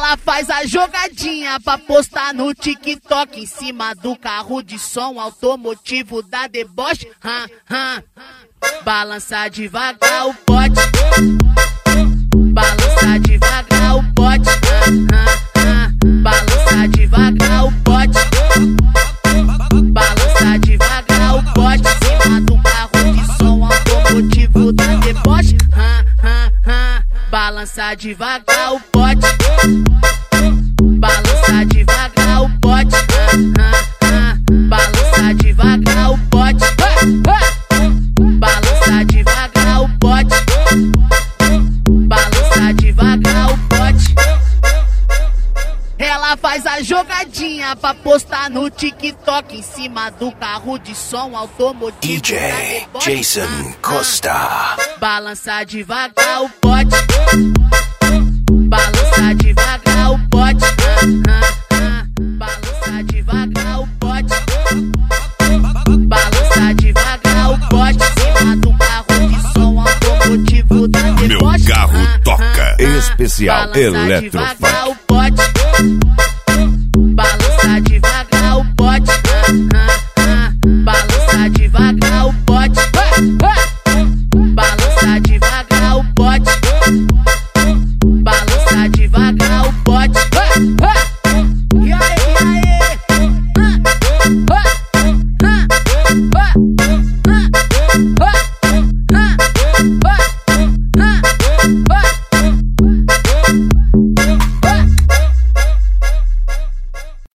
Ela faz a jogadinha pra postar no TikTok em cima do carro de som automotivo da deboche. Balança devagar o pote, balança devagar o pote, balança devagar o pote, balança devagar o pote em cima do carro de som automotivo da deboche. Balança devagar o pote, balança devagar o pote, balança devagar o pote, balança devagar o pote, balança devagar o pote. Ela faz a jogadinha pra postar no TikTok em cima do carro de som automotivo DJ Jason Costa. Balança devagar o pote, balança devagar o pote, balança devagar o pote, balança devagar o pote em cima do carro de som automotivo da deboche. Meu carro toca. Especial Balança Eletrofunk. devagar o pote, balança devagar